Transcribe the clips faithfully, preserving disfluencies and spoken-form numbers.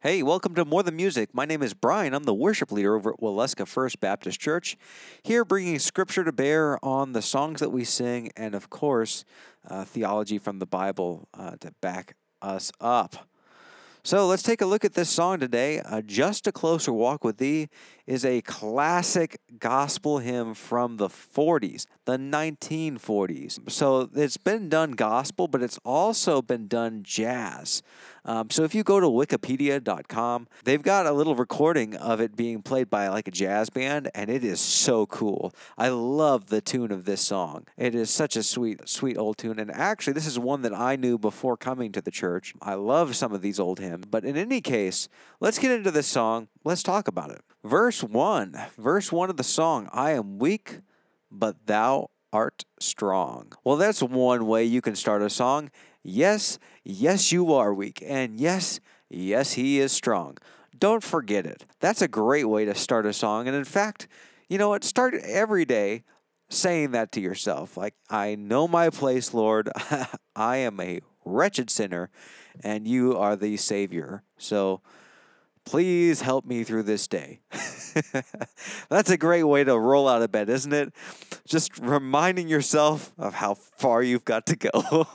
Hey, welcome to More Than Music. My name is Brian. I'm the worship leader over at Waleska First Baptist Church, here bringing scripture to bear on the songs that we sing and, of course, uh, theology from the Bible uh, to back us up. So let's take a look at this song today. Uh, Just a Closer Walk with Thee is a classic gospel hymn from the forties, the nineteen forties. So it's been done gospel, but it's also been done jazz. Um, so if you go to wikipedia dot com, they've got a little recording of it being played by like a jazz band, and it is so cool. I love the tune of this song. It is such a sweet, sweet old tune. And actually, this is one that I knew before coming to the church. I love some of these old hymns. But in any case, let's get into this song. Let's talk about it. Verse one. Verse one of the song, I am weak, but thou art strong. Well, that's one way you can start a song. Yes, yes, you are weak. And yes, yes, he is strong. Don't forget it. That's a great way to start a song. And in fact, you know what? Start every day saying that to yourself. Like, I know my place, Lord. I am a wretched sinner, and you are the Savior. So please help me through this day. That's a great way to roll out of bed, isn't it? Just reminding yourself of how far you've got to go.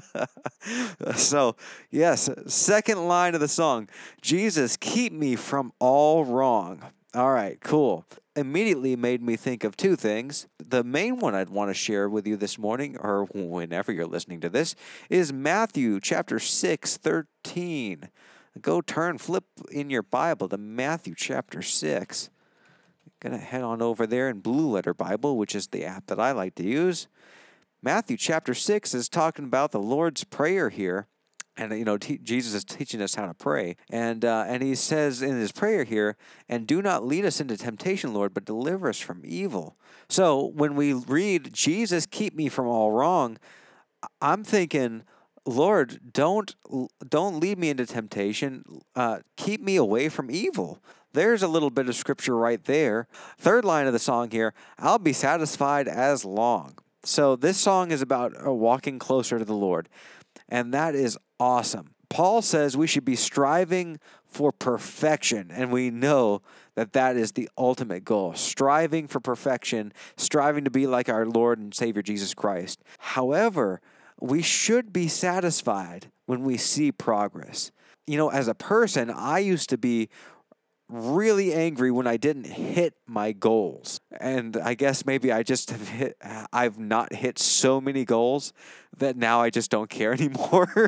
So, yes, second line of the song, Jesus, keep me from all wrong. All right, cool. Immediately made me think of two things. The main one I'd want to share with you this morning, or whenever you're listening to this, is Matthew chapter six, thirteen. Go turn, flip in your Bible to Matthew chapter six. Gonna head on over there in Blue Letter Bible, which is the app that I like to use. Matthew chapter six is talking about the Lord's Prayer here. And, you know, t- Jesus is teaching us how to pray. And uh, and he says in his prayer here, and do not lead us into temptation, Lord, but deliver us from evil. So when we read, Jesus, keep me from all wrong, I'm thinking, Lord, don't don't lead me into temptation. Uh, keep me away from evil. There's a little bit of scripture right there. Third line of the song here, I'll be satisfied as long. So this song is about uh, walking closer to the Lord, and that is awesome. Paul says we should be striving for perfection, and we know that that is the ultimate goal. Striving for perfection, striving to be like our Lord and Savior Jesus Christ. However, we should be satisfied when we see progress. You know, as a person, I used to be really angry when I didn't hit my goals. And I guess maybe I just have hit, I've not hit so many goals that now I just don't care anymore.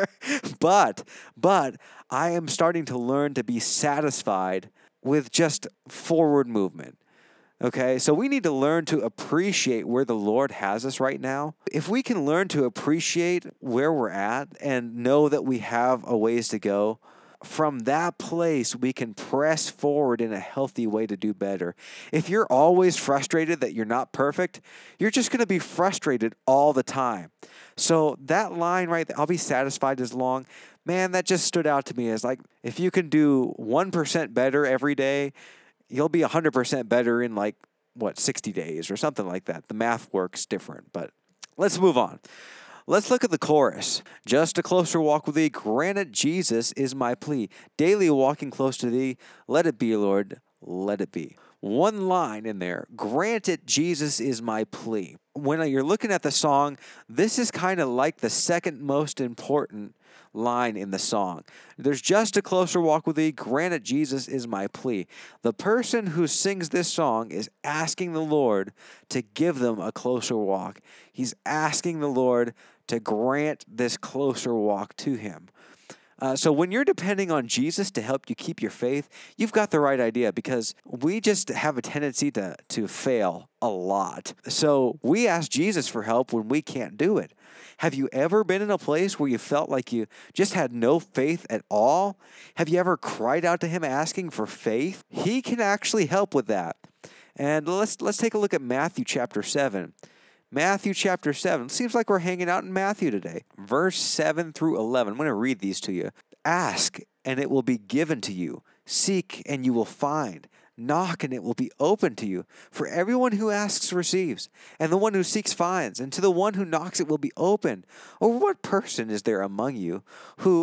but, but I am starting to learn to be satisfied with just forward movement. Okay, so we need to learn to appreciate where the Lord has us right now. If we can learn to appreciate where we're at and know that we have a ways to go, from that place, we can press forward in a healthy way to do better. If you're always frustrated that you're not perfect, you're just going to be frustrated all the time. So that line right there, I'll be satisfied as long, man, that just stood out to me as like, if you can do one percent better every day, you'll be one hundred percent better in like, what, sixty days or something like that. The math works different, but let's move on. Let's look at the chorus. Just a closer walk with thee, granted Jesus is my plea. Daily walking close to thee, let it be, Lord, let it be. One line in there, granted Jesus is my plea. When you're looking at the song, this is kind of like the second most important line in the song. There's just a closer walk with thee, granted Jesus is my plea. The person who sings this song is asking the Lord to give them a closer walk. He's asking the Lord to grant this closer walk to him. Uh, so when you're depending on Jesus to help you keep your faith, you've got the right idea, because we just have a tendency to, to fail a lot. So we ask Jesus for help when we can't do it. Have you ever been in a place where you felt like you just had no faith at all? Have you ever cried out to him asking for faith? He can actually help with that. And let's let's take a look at Matthew chapter seven. Matthew chapter seven. Seems like we're hanging out in Matthew today. Verse seven through eleven. I'm going to read these to you. Ask, and it will be given to you. Seek, and you will find. Knock, and it will be open to you. For everyone who asks receives, and the one who seeks finds, and to the one who knocks it will be opened. Or what person is there among you who,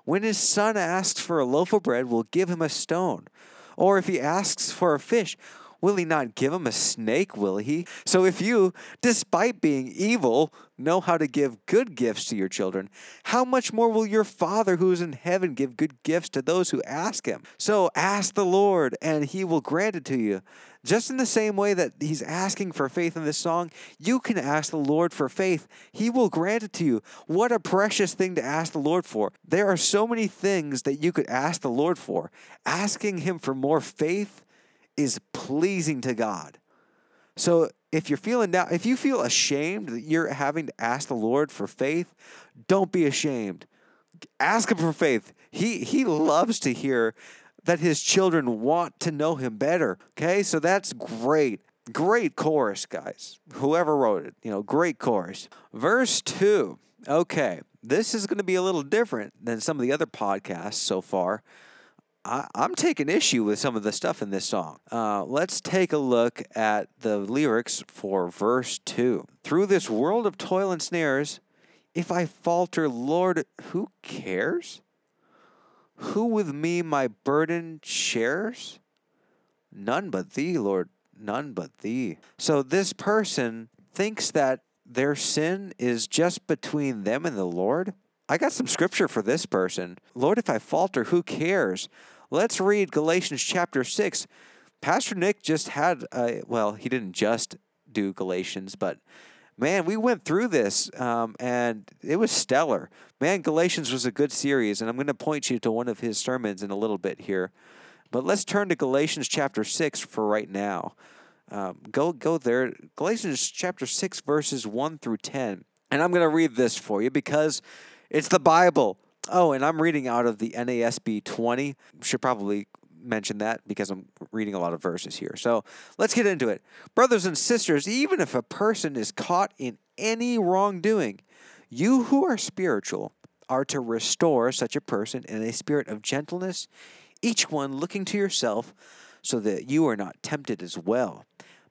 When his son asks for a loaf of bread, we'll give him a stone. Or if he asks for a fish, will he not give him a snake, will he? So if you, despite being evil, know how to give good gifts to your children, how much more will your Father who is in heaven give good gifts to those who ask him? So ask the Lord, and he will grant it to you. Just in the same way that he's asking for faith in this song, you can ask the Lord for faith. He will grant it to you. What a precious thing to ask the Lord for. There are so many things that you could ask the Lord for. Asking him for more faith is pleasing to God. So if you're feeling down, if you feel ashamed that you're having to ask the Lord for faith, don't be ashamed. Ask him for faith. He he loves to hear that his children want to know him better. Okay, so that's great. Great chorus, guys. Whoever wrote it, you know, great chorus. Verse two. Okay, this is going to be a little different than some of the other podcasts so far. I, I'm taking issue with some of the stuff in this song. Uh, let's take a look at the lyrics for verse two. Through this world of toil and snares, if I falter, Lord, who cares? Who with me my burden shares? None but thee, Lord, none but thee. So this person thinks that their sin is just between them and the Lord. I got some scripture for this person. Lord, if I falter, who cares? Let's read Galatians chapter six. Pastor Nick just had, a, well, he didn't just do Galatians, but man, we went through this, um, and it was stellar. Man, Galatians was a good series, and I'm going to point you to one of his sermons in a little bit here. But let's turn to Galatians chapter six for right now. Um, go, go there. Galatians chapter six, verses one through ten. And I'm going to read this for you because it's the Bible. Oh, and I'm reading out of the N A S B twenty. Should probably mention that because I'm reading a lot of verses here. So let's get into it. Brothers and sisters, even if a person is caught in any wrongdoing, you who are spiritual are to restore such a person in a spirit of gentleness, each one looking to yourself so that you are not tempted as well.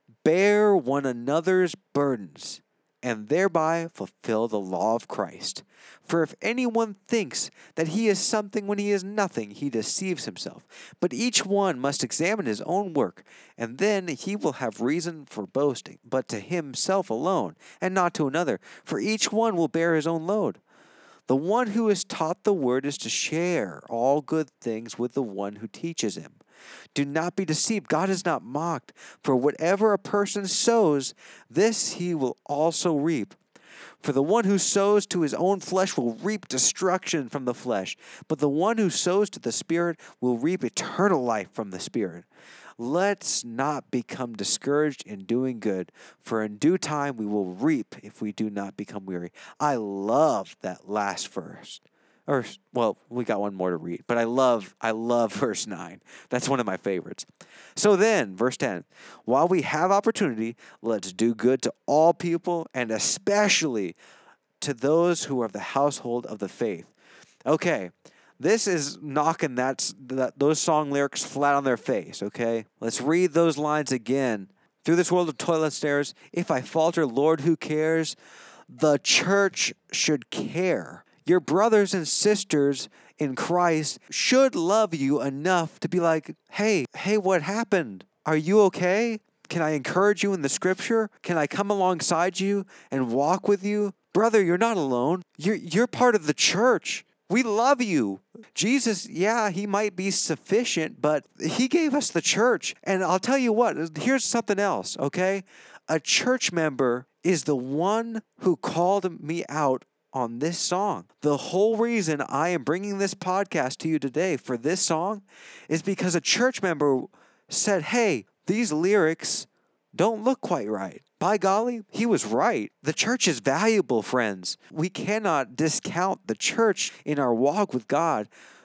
Bear one another's burdens, and thereby fulfill the law of Christ. For if anyone thinks that he is something when he is nothing, he deceives himself. But each one must examine his own work, and then he will have reason for boasting, but to himself alone, and not to another. For each one will bear his own load. The one who is taught the word is to share all good things with the one who teaches him. Do not be deceived. God is not mocked. For whatever a person sows, this he will also reap. For the one who sows to his own flesh will reap destruction from the flesh, but the one who sows to the Spirit will reap eternal life from the Spirit. Let's not become discouraged in doing good, for in due time we will reap if we do not become weary. I love that last verse. Or, well, we got one more to read, but I love, I love verse nine. That's one of my favorites. So then, verse ten, while we have opportunity, let's do good to all people, and especially to those who are of the household of the faith. Okay, this is knocking that, that those song lyrics flat on their face, okay? Let's read those lines again. Through this world of toil and snares, if I falter, Lord, who cares? The church should care. Your brothers and sisters in Christ should love you enough to be like, hey, hey, what happened? Are you okay? Can I encourage you in the scripture? Can I come alongside you and walk with you? Brother, you're not alone. You're, you're part of the church. We love you. Jesus, yeah, he might be sufficient, but he gave us the church. And I'll tell you what, here's something else, okay? A church member is the one who called me out on this song. The whole reason I am bringing this podcast to you today for this song is because a church member said, hey, these lyrics don't look quite right. By golly, he was right. The church is valuable, friends. We cannot discount the church in our walk with God.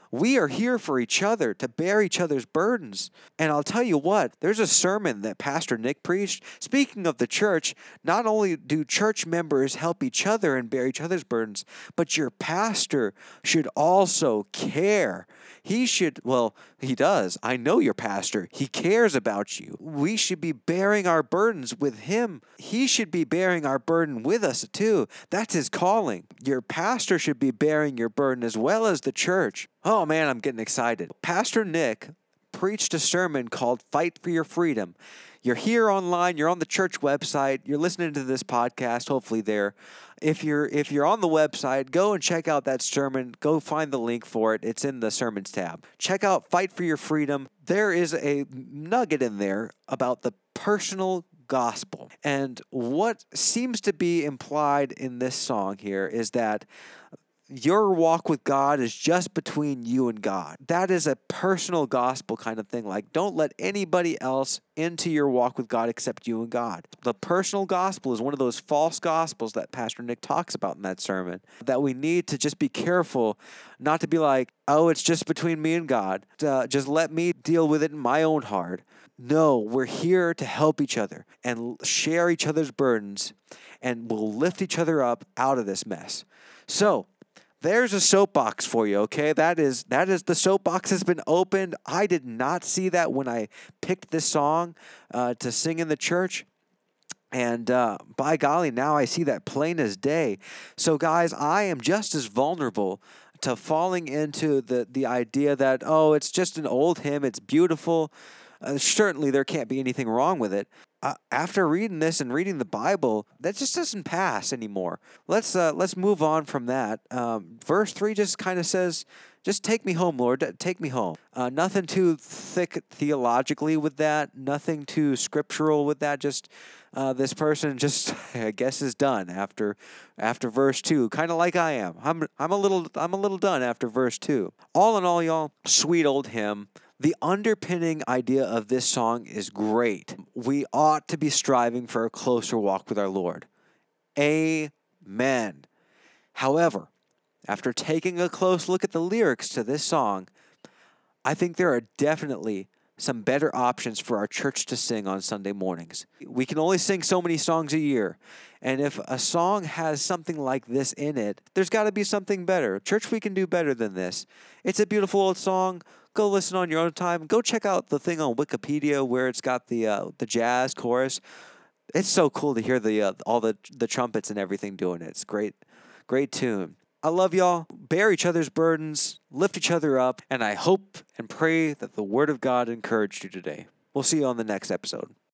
We are here for each other, to bear each other's burdens. And I'll tell you what, there's a sermon that Pastor Nick preached. Speaking of the church, not only do church members help each other and bear each other's burdens, but your pastor should also care. He should, well, he does. I know your pastor. He cares about you. We should be bearing our burdens with him. He should be bearing our burden with us too. That's his calling. Your pastor should be bearing your burden as well as the church. Oh man, I'm getting excited. Pastor Nick preached a sermon called Fight for Your Freedom. You're here online, you're on the church website, you're listening to this podcast, hopefully there. If you're if you're on the website, go and check out that sermon. Go find the link for it. It's in the sermons tab. Check out Fight for Your Freedom. There is a nugget in there about the personal gospel. And what seems to be implied in this song here is that your walk with God is just between you and God. That is a personal gospel kind of thing. Like, don't let anybody else into your walk with God except you and God. The personal gospel is one of those false gospels that Pastor Nick talks about in that sermon, that we need to just be careful not to be like, oh, it's just between me and God. Uh, just let me deal with it in my own heart. No, we're here to help each other and share each other's burdens, and we'll lift each other up out of this mess. So, there's a soapbox for you, okay? That is, that is, the soapbox has been opened. I did not see that when I picked this song uh, to sing in the church. And uh, by golly, now I see that plain as day. So guys, I am just as vulnerable to falling into the, the idea that, oh, it's just an old hymn, it's beautiful. Uh, certainly there can't be anything wrong with it. Uh, after reading this and reading the Bible, that just doesn't pass anymore. Let's uh, let's move on from that. Um, verse three just kind of says, just take me home, Lord, take me home. Uh, nothing too thick theologically with that, nothing too scriptural with that, just uh, this person just, I guess, is done after after verse two, kind of like I am. I'm I'm a little I'm a little done after verse two. All in all, y'all, sweet old hymn. The underpinning idea of this song is great. We ought to be striving for a closer walk with our Lord. Amen. However, after taking a close look at the lyrics to this song, I think there are definitely some better options for our church to sing on Sunday mornings. We can only sing so many songs a year, and if a song has something like this in it, there's got to be something better. Church, we can do better than this. It's a beautiful old song. Go listen on your own time. Go check out the thing on Wikipedia where it's got the uh, the jazz chorus. It's so cool to hear the uh, all the the trumpets and everything doing it. It's great, great tune. I love y'all. Bear each other's burdens, lift each other up, and I hope and pray that the Word of God encouraged you today. We'll see you on the next episode.